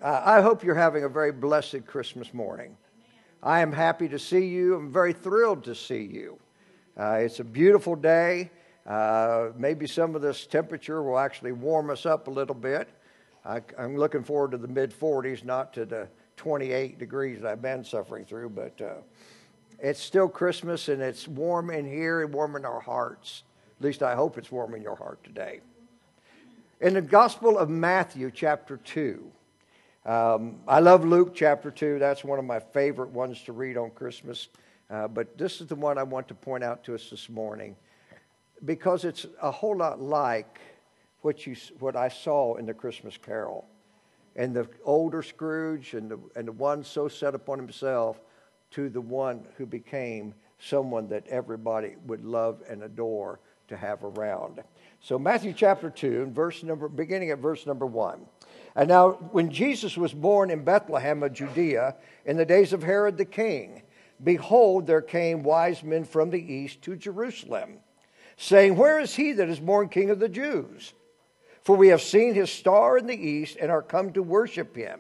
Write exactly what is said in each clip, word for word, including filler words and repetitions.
Uh, I hope you're having a very blessed Christmas morning. I am happy to see you. I'm very thrilled to see you. Uh, it's a beautiful day. Uh, maybe some of this temperature will actually warm us up a little bit. I, I'm looking forward to the mid forties, not to the twenty-eight degrees that I've been suffering through, but uh, it's still Christmas, and it's warm in here and warm in our hearts. At least I hope it's warm in your heart today. In the Gospel of Matthew, chapter two, um, I love Luke chapter two. That's one of my favorite ones to read on Christmas. Uh, but this is the one I want to point out to us this morning, because it's a whole lot like what you what I saw in the Christmas Carol, and the older Scrooge and the and the one so set upon himself, to the one who became someone that everybody would love and adore to have around. So Matthew chapter two, and verse number beginning at verse number one. And now when Jesus was born in Bethlehem of Judea in the days of Herod the king, behold, there came wise men from the east to Jerusalem, saying, Where is he that is born King of the Jews? For we have seen his star in the east and are come to worship him.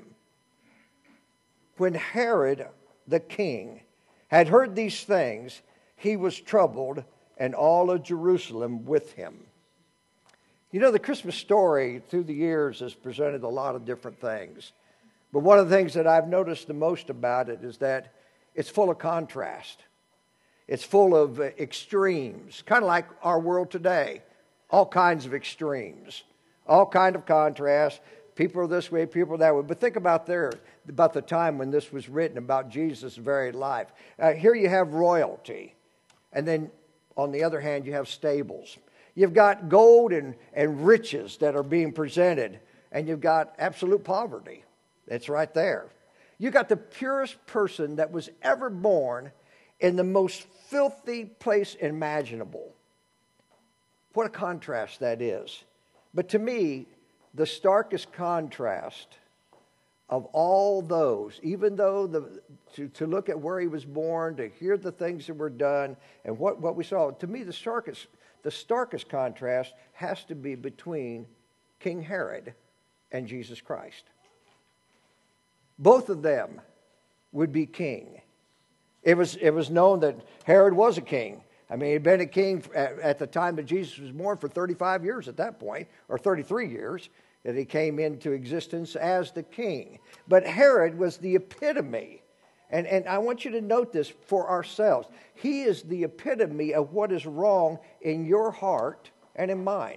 When Herod the king had heard these things, he was troubled, and all of Jerusalem with him. You know, the Christmas story through the years has presented a lot of different things. But one of the things that I've noticed the most about it is that it's full of contrast. It's full of extremes, kind of like our world today. All kinds of extremes, all kind of contrast. People are this way, people are that way. But think about there, about the time when this was written, about Jesus' very life. Uh, here you have royalty. And then on the other hand, you have stables. You've got gold and, and riches that are being presented. And you've got absolute poverty. It's right there. You got the purest person that was ever born in the most filthy place imaginable. What a contrast that is. But to me, the starkest contrast of all those, even though the, to, to look at where he was born, to hear the things that were done, and what, what we saw, to me the starkest, the starkest contrast has to be between King Herod and Jesus Christ. Both of them would be king. It was, it was known that Herod was a king. I mean, he'd been a king at, at the time that Jesus was born for thirty-five years at that point, or thirty-three years, that he came into existence as the king. But Herod was the epitome. And, and I want you to note this for ourselves. He is the epitome of what is wrong in your heart and in mine.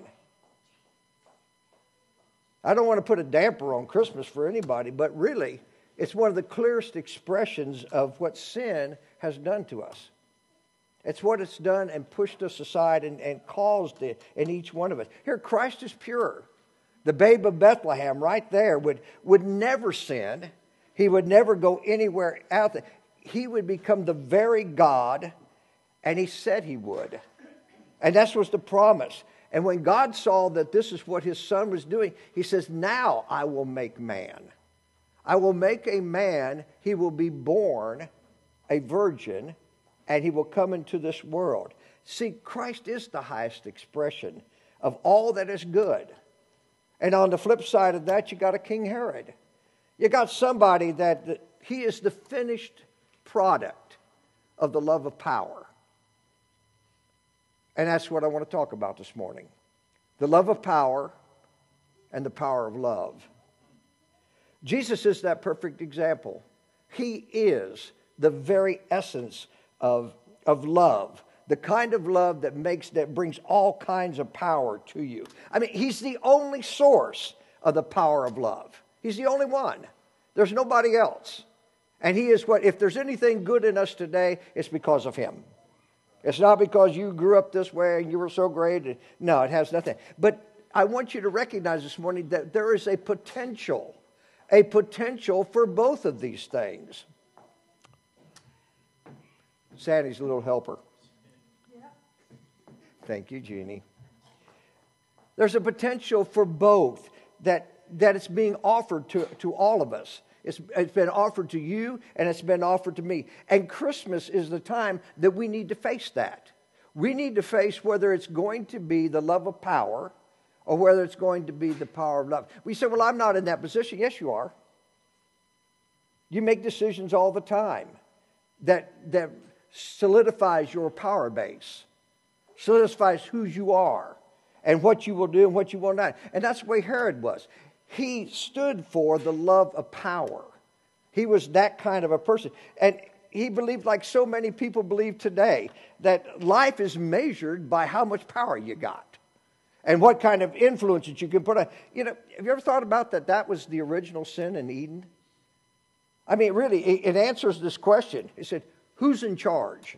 I don't want to put a damper on Christmas for anybody, but really, it's one of the clearest expressions of what sin has done to us. It's what it's done and pushed us aside and, and caused it in each one of us. Here, Christ is pure. The babe of Bethlehem right there would, would never sin. He would never go anywhere out there. He would become the very God, and he said he would. And that was the promise. And when God saw that this is what his son was doing, he says, now I will make man. I will make a man. He will be born a virgin, and he will come into this world. See, Christ is the highest expression of all that is good. And on the flip side of that, you got a King Herod. You got somebody that, that he is the finished product of the love of power. And that's what I want to talk about this morning. The love of power and the power of love. Jesus is that perfect example. He is the very essence of, of love. The kind of love that makes that brings all kinds of power to you. I mean, he's the only source of the power of love. He's the only one. There's nobody else. And he is what, if there's anything good in us today, it's because of him. It's not because you grew up this way and you were so great. No, it has nothing. But I want you to recognize this morning that there is a potential, a potential for both of these things. Sandy's a little helper. Thank you, Jeannie. There's a potential for both that, that it's being offered to, to all of us. It's, it's been offered to you, and it's been offered to me. And Christmas is the time that we need to face that. We need to face whether it's going to be the love of power or whether it's going to be the power of love. We say, well, I'm not in that position. Yes, you are. You make decisions all the time that, that solidifies your power base, solidifies who you are and what you will do and what you will not. And that's the way Herod was. He stood for the love of power. He was that kind of a person. And he believed, like so many people believe today, that life is measured by how much power you got and what kind of influence that you can put on. You know, have you ever thought about that that was the original sin in Eden? I mean, really, it, it answers this question. He said, who's in charge?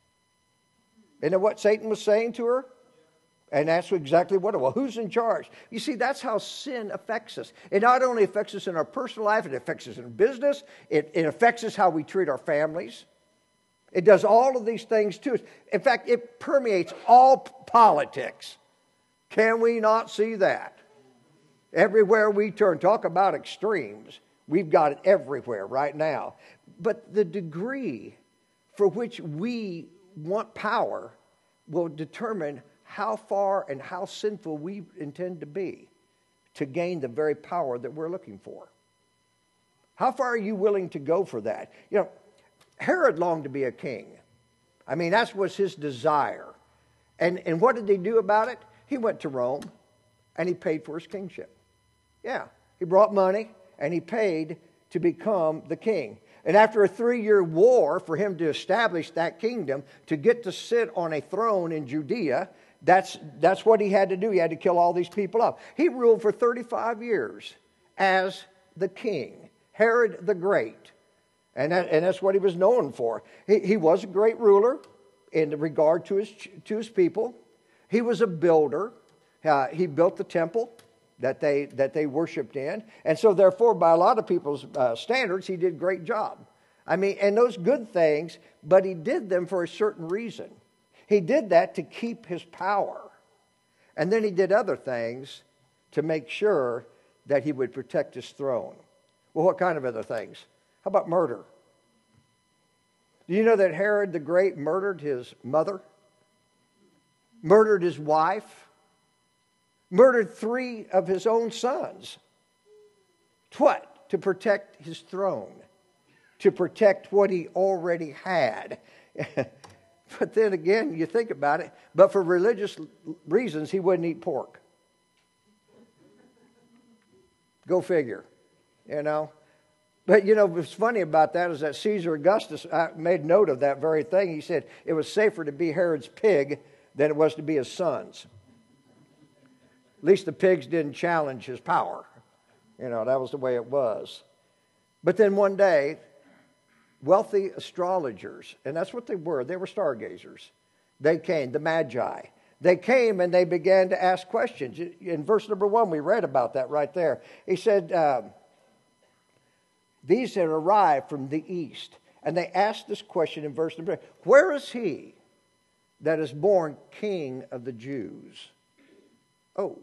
Isn't that what Satan was saying to her? And that's exactly what it was. Who's in charge? You see, that's how sin affects us. It not only affects us in our personal life, it affects us in business. It, it affects us how we treat our families. It does all of these things to us. In fact, it permeates all p- politics. Can we not see that? Everywhere we turn, talk about extremes. We've got it everywhere right now. But the degree for which we want power will determine how far and how sinful we intend to be to gain the very power that we're looking for. How far are you willing to go for that? You know, Herod longed to be a king. I mean, that was his desire. And, and what did he do about it? He went to Rome and he paid for his kingship. Yeah, he brought money and he paid to become the king. And after a three-year war for him to establish that kingdom, to get to sit on a throne in Judea, That's, that's what he had to do. He had to kill all these people off. He ruled for thirty-five years as the king, Herod the Great. And, that, and that's what he was known for. He, he was a great ruler in regard to his, to his people. He was a builder. Uh, he built the temple that they, that they worshiped in. And so therefore, by a lot of people's uh, standards, he did a great job. I mean, and those good things, but he did them for a certain reason. He did that to keep his power. And then he did other things to make sure that he would protect his throne. Well, what kind of other things? How about murder? Do you know that Herod the Great murdered his mother? Murdered his wife? Murdered three of his own sons. What? To protect his throne. To protect what he already had. But then again, you think about it, but for religious reasons, he wouldn't eat pork. Go figure, you know. But, you know, what's funny about that is that Caesar Augustus made note of that very thing. He said it was safer to be Herod's pig than it was to be his son's. At least the pigs didn't challenge his power. You know, that was the way it was. But then one day, wealthy astrologers, and that's what they were. They were stargazers. They came, the Magi. They came and they began to ask questions. In verse number one, we read about that right there. He said, uh, these had arrived from the east. And they asked this question in verse number two. Where is he that is born King of the Jews? Oh.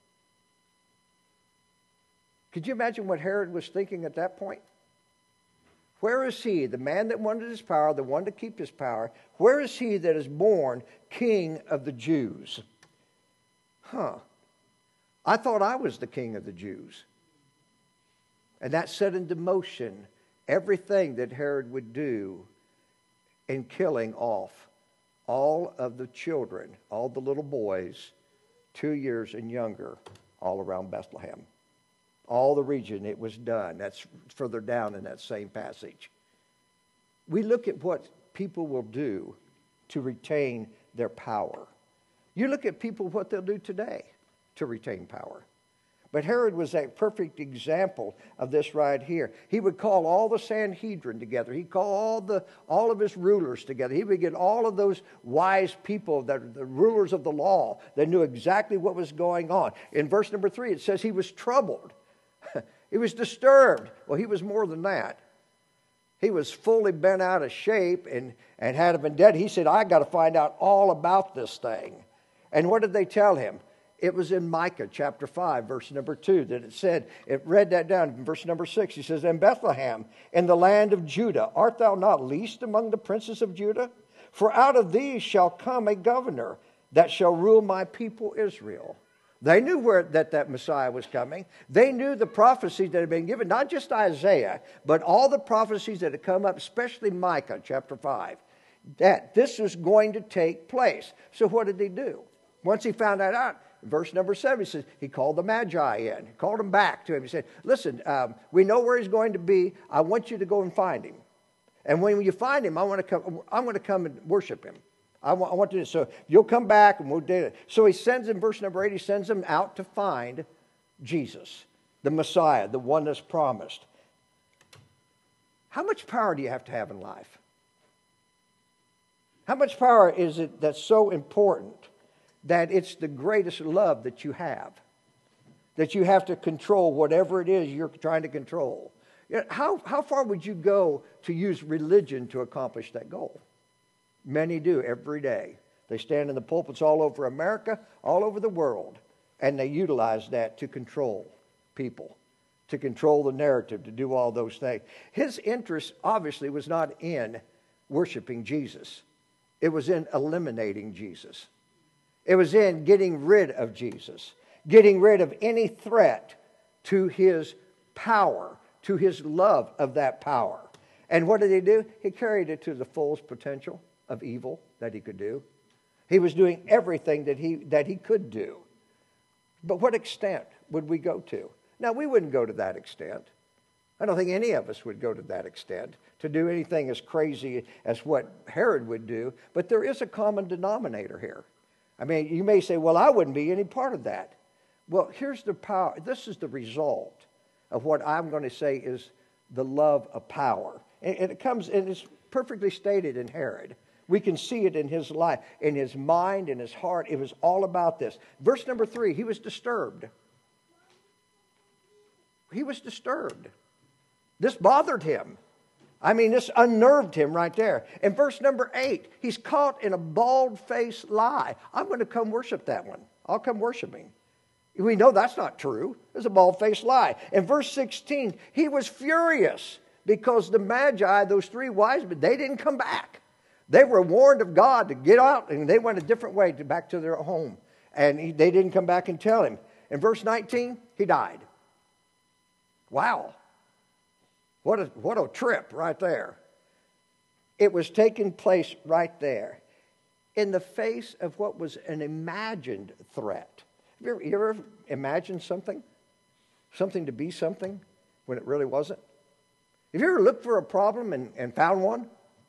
Could you imagine what Herod was thinking at that point? Where is he, the man that wanted his power, the one to keep his power? Where is he that is born King of the Jews? Huh. I thought I was the King of the Jews. And that set into motion everything that Herod would do in killing off all of the children, all the little boys, two years and younger, all around Bethlehem. All the region, it was done. That's further down in that same passage. We look at what people will do to retain their power. You look at people, what they'll do today to retain power. But Herod was a perfect example of this right here. He would call all the Sanhedrin together. He'd call all the all of his rulers together. He would get all of those wise people, that the rulers of the law, that knew exactly what was going on. In verse number three, it says he was troubled. He was disturbed. Well, he was more than that. He was fully bent out of shape and, and had a vendetta. He said, I got to find out all about this thing. And what did they tell him? It was in Micah chapter five, verse number two, that it said, it read that down in verse number six. He says, in Bethlehem, in the land of Judah, art thou not least among the princes of Judah? For out of these shall come a governor that shall rule my people Israel. They knew where that, that Messiah was coming. They knew the prophecies that had been given, not just Isaiah, but all the prophecies that had come up, especially Micah chapter five, that this was going to take place. So what did he do? Once he found that out, verse number seven, he says, he called the Magi in. He called them back to him. He said, listen, um, we know where he's going to be. I want you to go and find him. And when you find him, I want to come, I want to come and worship him. I want, I want to do this. So you'll come back and we'll do it. So he sends them, verse number eight, he sends them out to find Jesus, the Messiah, the one that's promised. How much power do you have to have in life? How much power is it that's so important that it's the greatest love that you have? That you have to control whatever it is you're trying to control. You know, how, how far would you go to use religion to accomplish that goal? Many do every day. They stand in the pulpits all over America, all over the world, and they utilize that to control people, to control the narrative, to do all those things. His interest obviously was not in worshiping Jesus. It was in eliminating Jesus. It was in getting rid of Jesus, getting rid of any threat to his power, to his love of that power. And what did he do? He carried it to the fullest potential of evil that he could do. He was doing everything that he that he could do. But what extent would we go to? Now, we wouldn't go to that extent. I don't think any of us would go to that extent to do anything as crazy as what Herod would do. But there is a common denominator here. I mean, you may say, well, I wouldn't be any part of that. Well, here's the power. This is the result of what I'm going to say is the love of power. And it comes, and it's perfectly stated in Herod. We can see it in his life, in his mind, in his heart. It was all about this. Verse number three, he was disturbed. He was disturbed. This bothered him. I mean, this unnerved him right there. In verse number eight, he's caught in a bald-faced lie. I'm going to come worship that one. I'll come worship him. We know that's not true. It's a bald-faced lie. In verse sixteen, he was furious because the Magi, those three wise men, they didn't come back. They were warned of God to get out, and they went a different way to back to their home. And he, they didn't come back and tell him. In verse nineteen, he died. Wow. What a, what a trip right there. It was taking place right there in the face of what was an imagined threat. Have you ever, you ever imagined something? Something to be something when it really wasn't? Have you ever looked for a problem and, and found one?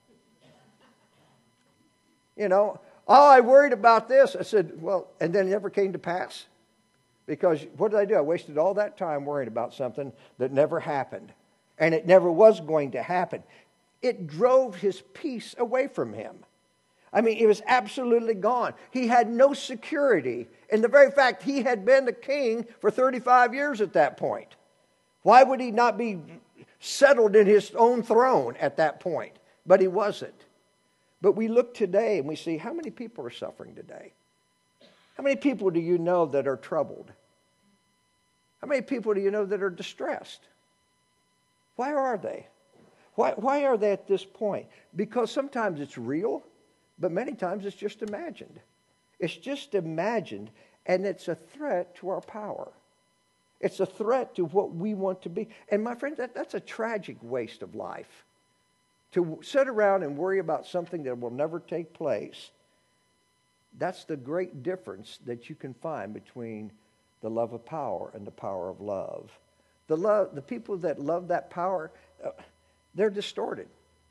You know, oh, I worried about this. I said, well, and then it never came to pass. Because what did I do? I wasted all that time worrying about something that never happened. And it never was going to happen. It drove his peace away from him. I mean, it was absolutely gone. He had no security in the very fact he had been the king for thirty-five years at that point. Why would he not be settled in his own throne at that point? But he wasn't. But we look today and we see how many people are suffering today. How many people do you know that are troubled? How many people do you know that are distressed? Why are they? Why, why are they at this point? Because sometimes it's real, but many times it's just imagined. It's just imagined, and it's a threat to our power. It's a threat to what we want to be. And my friends, that, that's a tragic waste of life. To sit around and worry about something that will never take place, that's the great difference that you can find between the love of power and the power of love. The love, the people that love that power, uh, they're distorted.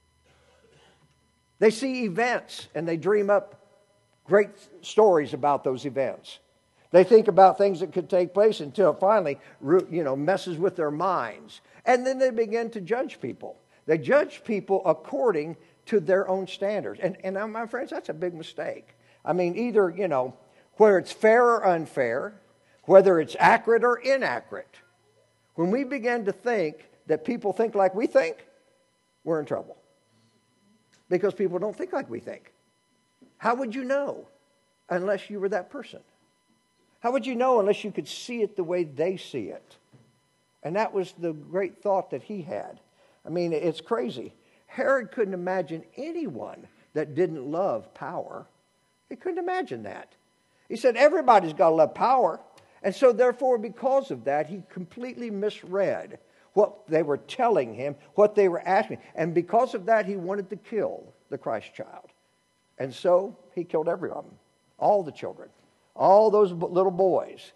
They see events and they dream up great stories about those events. They think about things that could take place until it finally, you know, messes with their minds. And then they begin to judge people. They judge people according to their own standards. And, and my friends, that's a big mistake. I mean, either, you know, whether it's fair or unfair, whether it's accurate or inaccurate. When we begin to think that people think like we think, we're in trouble. Because people don't think like we think. How would you know unless you were that person? How would you know unless you could see it the way they see it? And that was the great thought that he had. I mean, it's crazy. Herod couldn't imagine anyone that didn't love power. He couldn't imagine that. He said, everybody's got to love power. And so therefore, because of that, he completely misread what they were telling him, what they were asking. And because of that, he wanted to kill the Christ child. And so he killed every one of them, all the children, all those little boys.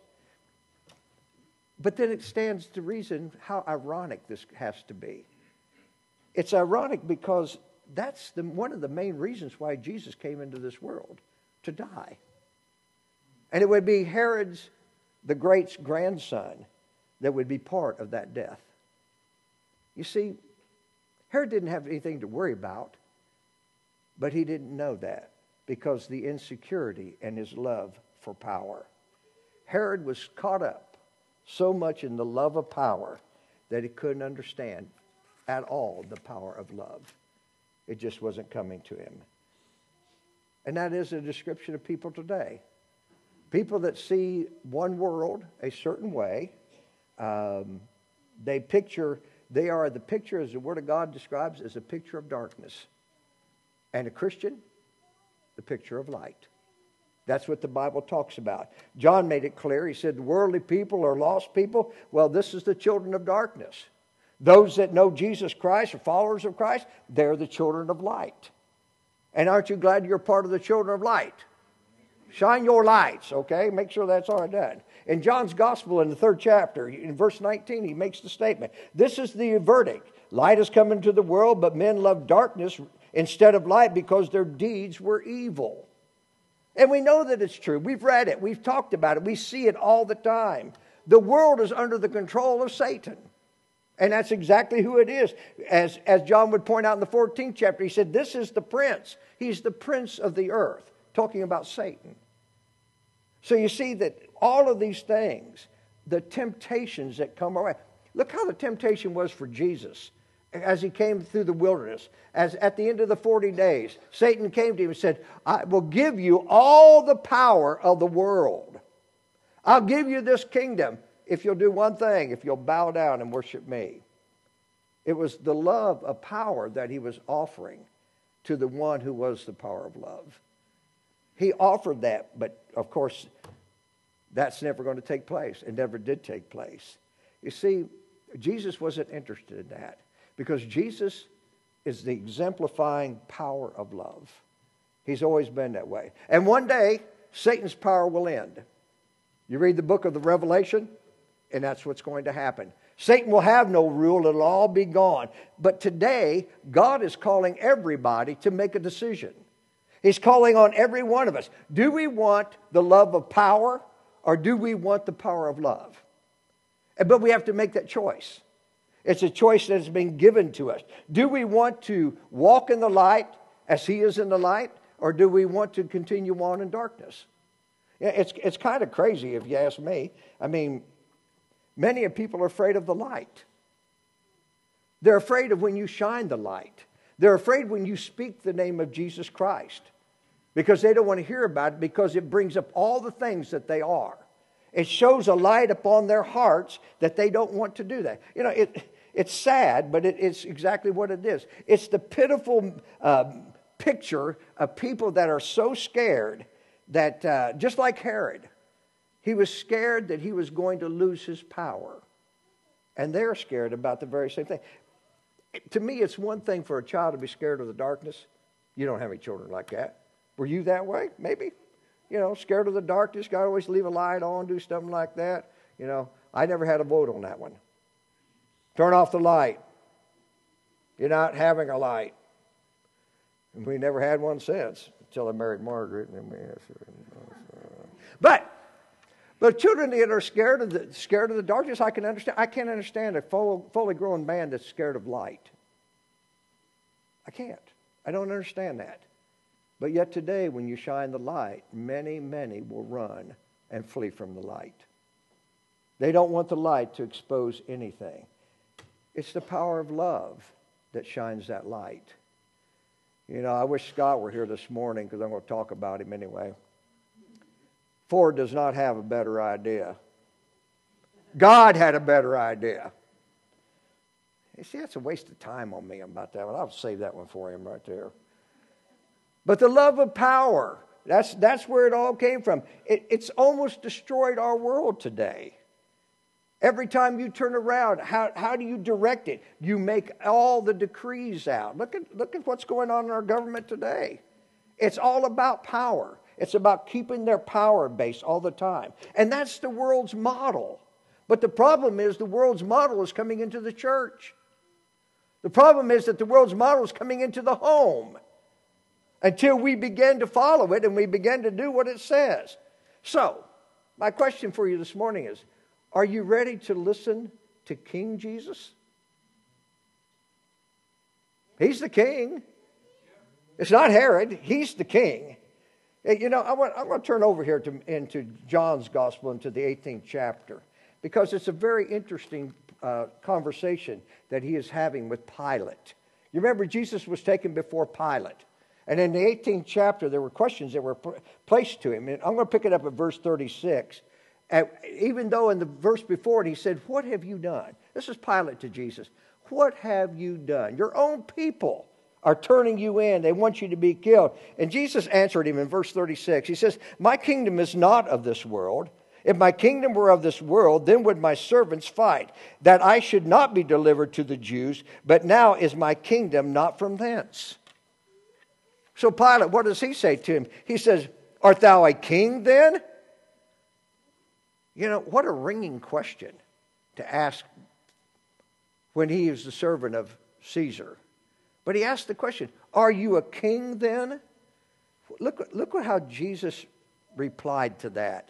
But then it stands to reason how ironic this has to be. It's ironic because that's the, one of the main reasons why Jesus came into this world, to die. And it would be Herod's, the great's grandson, that would be part of that death. You see, Herod didn't have anything to worry about, but he didn't know that because the insecurity and his love for power. Herod was caught up so much in the love of power that he couldn't understand at all the power of love. It just wasn't coming to him. And that is a description of people today. People that see one world a certain way, um, they picture, they are the picture, as the Word of God describes, as a picture of darkness. And a Christian, the picture of light. That's what the Bible talks about. John made it clear. He said, the worldly people are lost people. Well, this is the children of darkness. Those that know Jesus Christ, or followers of Christ, they're the children of light. And aren't you glad you're part of the children of light? Shine your lights, okay? Make sure that's all done. In John's Gospel, in the third chapter, in verse nineteen, he makes the statement. This is the verdict. Light has come into the world, but men love darkness instead of light because their deeds were evil. And we know that it's true. We've read it. We've talked about it. We see it all the time. The world is under the control of Satan. And that's exactly who it is. As, as John would point out in the fourteenth chapter, he said, this is the prince. He's the prince of the earth, talking about Satan. So you see that all of these things, the temptations that come around. Look how the temptation was for Jesus as he came through the wilderness. As at the end of the forty days, Satan came to him and said, I will give you all the power of the world. I'll give you this kingdom if you'll do one thing, if you'll bow down and worship me. It was the love of power that he was offering to the one who was the power of love. He offered that, but of course, that's never going to take place. It never did take place. You see, Jesus wasn't interested in that because Jesus is the exemplifying power of love. He's always been that way. And one day, Satan's power will end. You read the book of the Revelation, and that's what's going to happen. Satan will have no rule. It'll all be gone. But today, God is calling everybody to make a decision. He's calling on every one of us. Do we want the love of power, or do we want the power of love? But we have to make that choice. It's a choice that has been given to us. Do we want to walk in the light as he is in the light, or do we want to continue on in darkness? It's, it's kind of crazy if you ask me. I mean, many people are afraid of the light. They're afraid of when you shine the light. They're afraid when you speak the name of Jesus Christ because they don't want to hear about it because it brings up all the things that they are. It shows a light upon their hearts that they don't want to do that. You know, it, it's sad, but it, it's exactly what it is. It's the pitiful uh, picture of people that are so scared that, uh, just like Herod, he was scared that he was going to lose his power. And they're scared about the very same thing. To me, it's one thing for a child to be scared of the darkness. You don't have any children like that. Were you that way? Maybe. You know, scared of the darkness, got to always leave a light on, do something like that. You know, I never had a vote on that one. Turn off the light. You're not having a light. And we never had one since, until I married Margaret. And then we, but, but children that are scared of the scared of the darkness, I can understand. I can't understand a full, fully grown man that's scared of light. I can't. I don't understand that. But yet today, when you shine the light, many, many will run and flee from the light. They don't want the light to expose anything. It's the power of love that shines that light. You know, I wish Scott were here this morning because I'm going to talk about him anyway. Ford does not have a better idea. God had a better idea. You see, that's a waste of time on me about that one. I'll save that one for him right there. But the love of power That's, that's where it all came from. It, it's almost destroyed our world today. Every time you turn around, how, how do you direct it? You make all the decrees out. Look at, look at what's going on in our government today. It's all about power. It's about keeping their power base all the time. And that's the world's model. But the problem is the world's model is coming into the church. The problem is that the world's model is coming into the home until we begin to follow it and we begin to do what it says. So, my question for you this morning is, are you ready to listen to King Jesus? He's the king. It's not Herod. He's the king. You know, I want, I want to turn over here to, into John's Gospel, into the eighteenth chapter, because it's a very interesting uh, conversation that he is having with Pilate. You remember Jesus was taken before Pilate. And in the eighteenth chapter, there were questions that were pl- placed to him. And I'm going to pick it up at verse thirty-six. And even though in the verse before it, he said, "What have you done?" This is Pilate to Jesus. "What have you done? Your own people are turning you in. They want you to be killed." And Jesus answered him in verse thirty-six. He says, "My kingdom is not of this world. If my kingdom were of this world, then would my servants fight, that I should not be delivered to the Jews. But now is my kingdom not from thence." So Pilate, what does he say to him? He says, "Art thou a king then?" You know, what a ringing question to ask when he is the servant of Caesar. But he asked the question, "Are you a king then?" Look, look at how Jesus replied to that.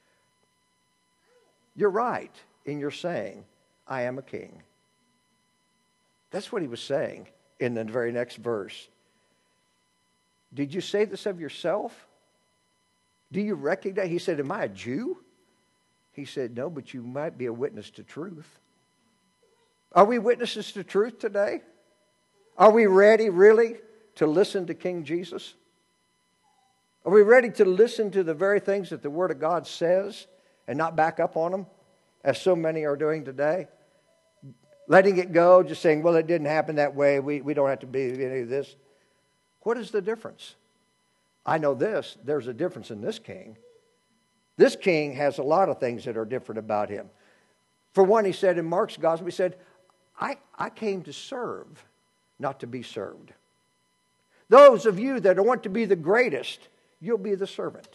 "You're right in your saying, I am a king." That's what he was saying in the very next verse. "Did you say this of yourself? Do you recognize?" He said, "Am I a Jew?" He said, "No, but you might be a witness to truth." Are we witnesses to truth today? Are we ready, really, to listen to King Jesus? Are we ready to listen to the very things that the Word of God says and not back up on them, as so many are doing today? Letting it go, just saying, "Well, it didn't happen that way. We, we don't have to be any of this." What is the difference? I know this. There's a difference in this king. This king has a lot of things that are different about him. For one, he said in Mark's gospel, he said, I, I came to serve, not to be served. Those of you that want to be the greatest, you'll be the servant.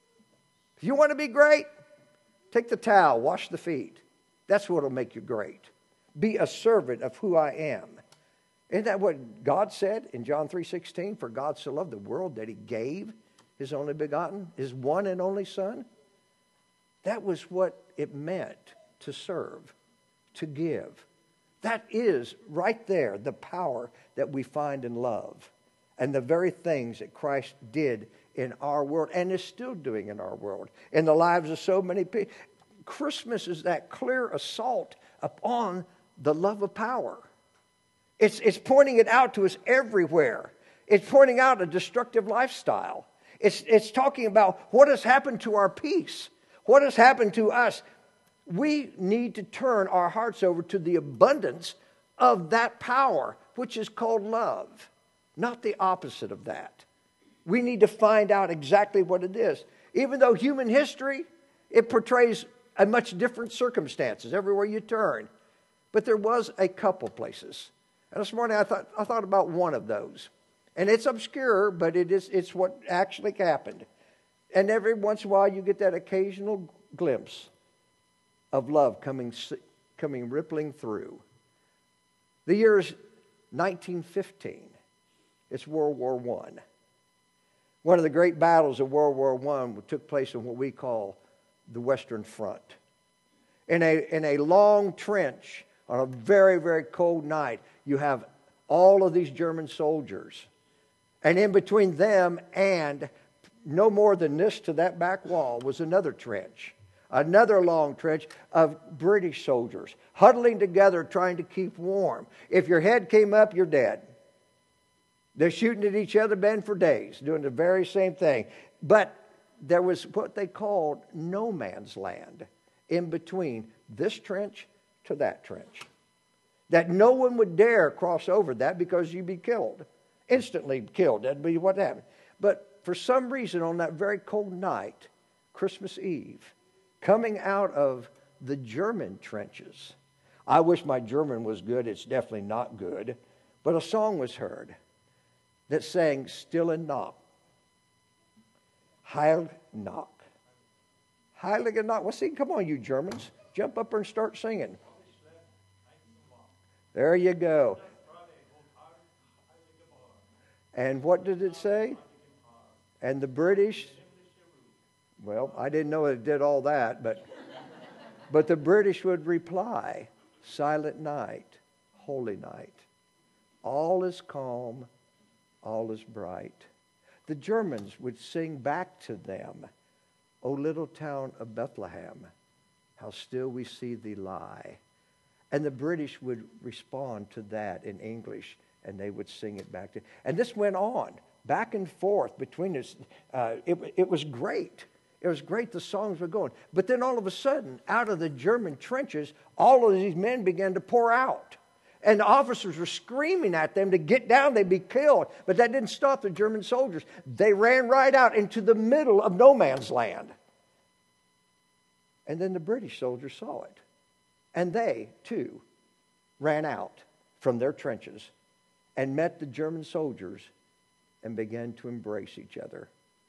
If you want to be great, take the towel, wash the feet. That's what will make you great. Be a servant of who I am. Isn't that what God said in John three sixteen? "For God so loved the world that he gave his only begotten, his one and only Son." That was what it meant to serve, to give. That is right there the power that we find in love and the very things that Christ did in our world and is still doing in our world, in the lives of so many people. Christmas is that clear assault upon the love of power. It's, it's pointing it out to us everywhere. It's pointing out a destructive lifestyle. It's, it's talking about what has happened to our peace. What has happened to us? We need to turn our hearts over to the abundance of that power, which is called love, not the opposite of that. We need to find out exactly what it is. Even though human history, it portrays a much different circumstances everywhere you turn. But there was a couple places. And this morning I thought I thought about one of those. And it's obscure, but it is it's what actually happened. And every once in a while you get that occasional glimpse of love coming coming rippling through. The year is nineteen fifteen. It's World War One. One of the great battles of World War One took place in what we call the Western Front. In a, in a long trench on a very, very cold night, you have all of these German soldiers. And in between them and no more than this to that back wall was another trench. Another long trench of British soldiers huddling together trying to keep warm. If your head came up, you're dead. They're shooting at each other, been for days, doing the very same thing. But there was what they called no man's land in between this trench to that trench. That no one would dare cross over that because you'd be killed. Instantly killed. That'd be what happened. But for some reason, on that very cold night, Christmas Eve, coming out of the German trenches, I wish my German was good. It's definitely not good. But a song was heard that sang, Stille Nacht, Heilige Nacht. Heilige Nacht. Well, see, come on, you Germans. Jump up and start singing. There you go. And what did it say? And the British, well, I didn't know it did all that, but but the British would reply, Silent night, holy night. All is calm, all is bright. The Germans would sing back to them, O little town of Bethlehem, how still we see thee lie. And the British would respond to that in English, and they would sing it back to. And this went on, back and forth between us. Uh, it, it was great. It was great. The songs were going. But then all of a sudden, out of the German trenches, all of these men began to pour out. And the officers were screaming at them to get down, they'd be killed. But that didn't stop the German soldiers. They ran right out into the middle of no man's land. And then the British soldiers saw it. And they, too, ran out from their trenches and met the German soldiers and began to embrace each other.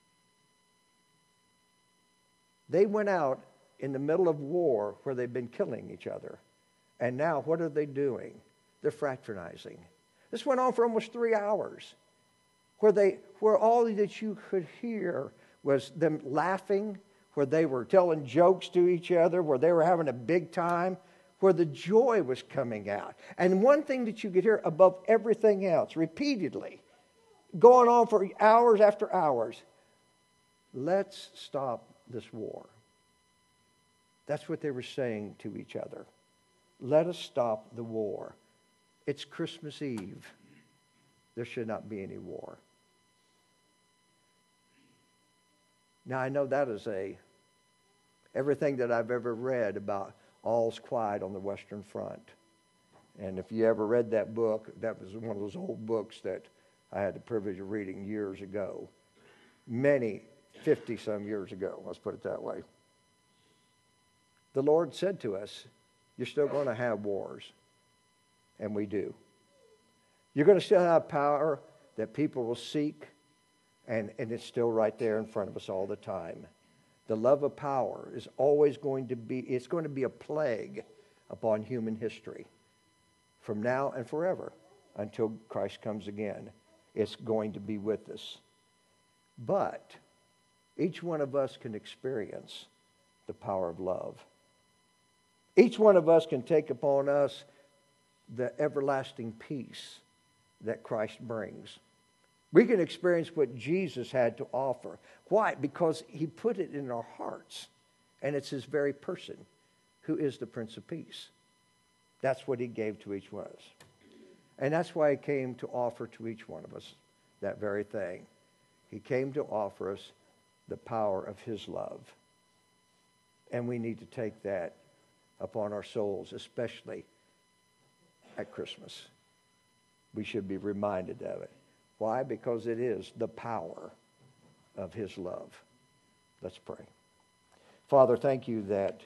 They went out in the middle of war where they've been killing each other. And now what are they doing? They're fraternizing. This went on for almost three hours, where they, where all that you could hear was them laughing, where they were telling jokes to each other, where they were having a big time, where the joy was coming out. And one thing that you could hear above everything else, repeatedly, going on for hours after hours, let's stop this war. That's what they were saying to each other. Let us stop the war. It's Christmas Eve. There should not be any war. Now, I know that is a, everything that I've ever read about All's Quiet on the Western Front. And if you ever read that book, that was one of those old books that I had the privilege of reading years ago. Many, fifty-some years ago, let's put it that way. The Lord said to us, you're still going to have wars. And we do. You're going to still have power that people will seek, and, and it's still right there in front of us all the time. The love of power is always going to be, it's going to be a plague upon human history from now and forever until Christ comes again. It's going to be with us. But each one of us can experience the power of love. Each one of us can take upon us the everlasting peace that Christ brings. We can experience what Jesus had to offer. Why? Because he put it in our hearts. And it's his very person who is the Prince of Peace. That's what he gave to each one of us. And that's why he came to offer to each one of us that very thing. He came to offer us the power of his love. And we need to take that upon our souls, especially at Christmas. We should be reminded of it. Why? Because it is the power of his love. Let's pray. Father, thank you that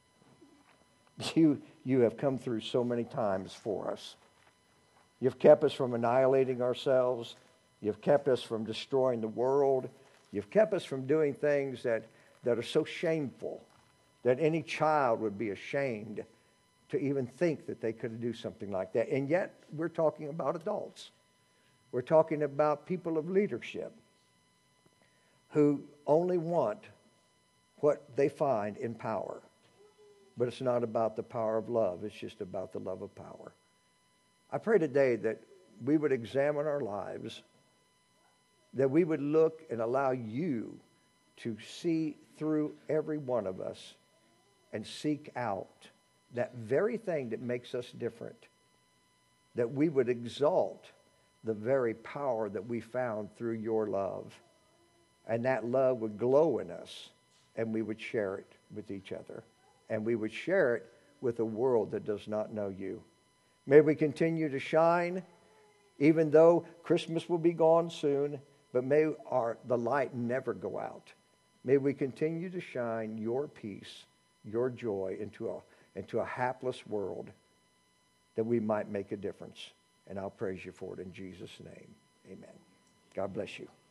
you, you have come through so many times for us. You've kept us from annihilating ourselves. You've kept us from destroying the world. You've kept us from doing things that, that are so shameful that any child would be ashamed to even think that they could do something like that. And yet, we're talking about adults. We're talking about people of leadership who only want what they find in power. But it's not about the power of love. It's just about the love of power. I pray today that we would examine our lives, that we would look and allow you to see through every one of us and seek out that very thing that makes us different, that we would exalt the very power that we found through your love, and that love would glow in us, and we would share it with each other, and we would share it with a world that does not know you. May we continue to shine, even though Christmas will be gone soon. but may our, the light never go out. May we continue to shine your peace, your joy into a, into a hapless world, that we might make a difference. And I'll praise you for it in Jesus' name. Amen. God bless you.